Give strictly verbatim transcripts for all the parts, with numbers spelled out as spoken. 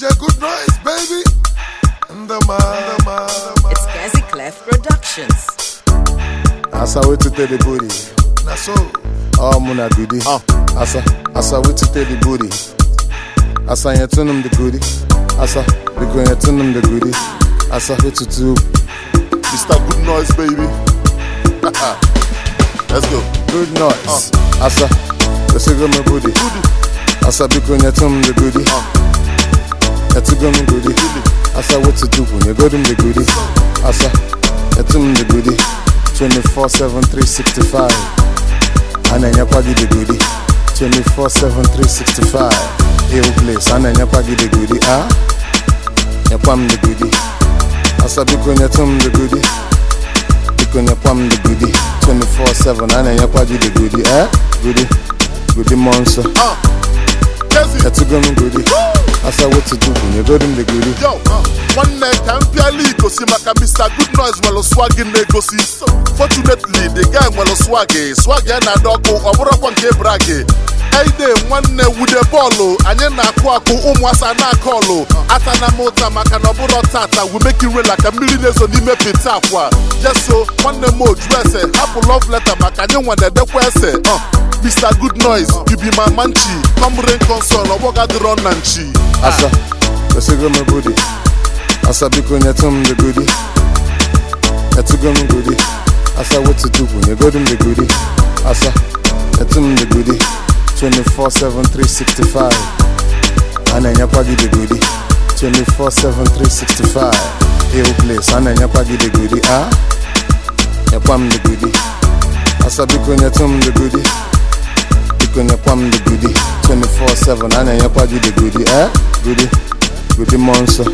J Good Noise, baby. And the man, the man, the man. It's Kazi Clef Productions. Asa we to tell the booty. Na so. Oh, muna goody. Uh. Asa, asa we to tell the booty. Asa you turn them the goody. Asa, we going to turn them the goody. Asa we to do. Mister Good Noise, baby. Let's go. Good noise. Uh. Asa, let's go my booty. Asa we going to turn them the goody. Let's go my goody. Asa what to do when you go them the goody. Asa, let's turn them the goody. twenty-four seven, three sixty-five. And then you pagi the goody. twenty-four seven, three sixty-five. Ew place. And then you pagi the goody. Ah, you pam the goody. Asa biko you tum the goody. Biko you pam the goody. twenty-four seven. And then you pagi the goody. Eh, goody, goody monster. Ah, Kazi. Let's go me goody. Asa what to do when you go them the goody. Yo, uh, one night I'm purely gossip. Maka Mister Good Noise well swagging negosi. Fortunately, the gang well swaggy. Swaggy na doko. Obura kwa nke brage. Hey day one with the bolo. Anye na kwa ko umwasa na kolo. Ata na mota maka na obura tata. We make it real like a millionaires on ime pita kwa. Just so one more dress. Apple love letter maka nye one de kwese. Uh. Mister Good Noise, you be my manchi. Come rain console, I walk out the run and chi. Asa, let's go my booty. Asa biko you tum the goody. Let's go my goody. Asa what to do when you go them the goody. Asa, let's tum the goody. twenty-four seven, three sixty-five. And then you pagi the goody. twenty-four seven, three sixty-five. Ew place. And then you pagi the goody. Ah, you pam the goody. Asa biko you tum the goody. Gonna pam the goody. twenty-four seven. And then you pagi the goody. Eh, goody, goody monster.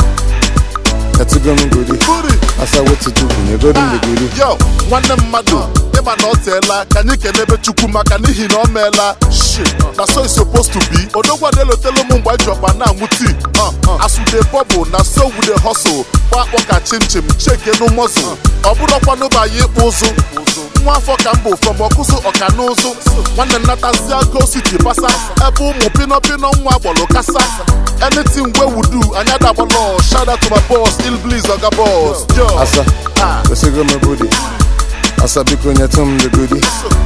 Let's go me goody. Asa what to do when you go them the goody. Yo, one them madu. Ema no tella. Can you can never chukuma? Can you no mela? Shit, that's how it's supposed to be. Odogwa delo telo mumbai drop and now muti. As with the bubble, na so with the hustle. Wa waka chim chim, check no muscle. Oburo kwa no ba ye ozo. One for Cambo from Okuso or Canozo. One the Natasia go city passa. Ebu mupino pino wabolo kasa. Anything we would do, another law. Shout out to my boss, Ill Bliss Oga Boss. Yo, Asa, let's go my booty. Asa biko you tum the goody.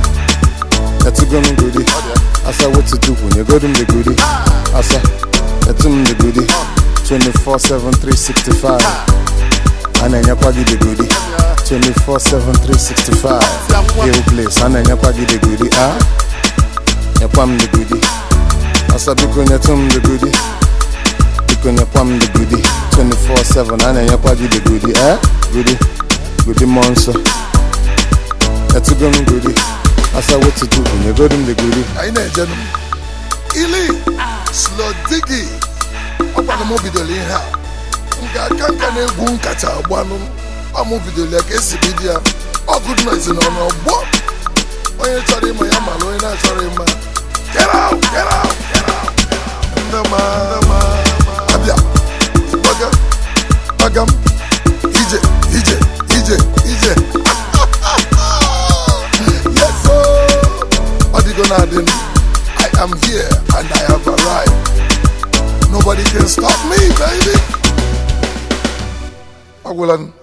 Let's go my goody. Asa what to do when you go them the goody. Asa, let's tum the goody. twenty-four seven, three sixty-five. And then you pagi the goody. twenty-four seven, three sixty-five. Ew place. And then you pagi the goody. Ah, you pam the goody. Asa biko you tum the goody. Biko you pam the goody. twenty-four seven. And then you pagi the goody. Eh, goody, goody monster. Let's go me goody. Asa what to do when you go them the goody. I know, gentlemen. Ili, slow diggy. Opa na mo video li ha. Nga kanka na egwu nkacha agbanu. O mo video li ka esi bidia. O Good Noise no no bo. Onye chọrọ ịma ya malo, onye na chọrọ ịma. Get out, get out, get out. Ndama, ndama. Abia. Baga. Bagam. Ije, ije, ije, ije. Yes sir. Odigonadin. I am here and I have arrived. Nobody can stop me, baby. Agulan.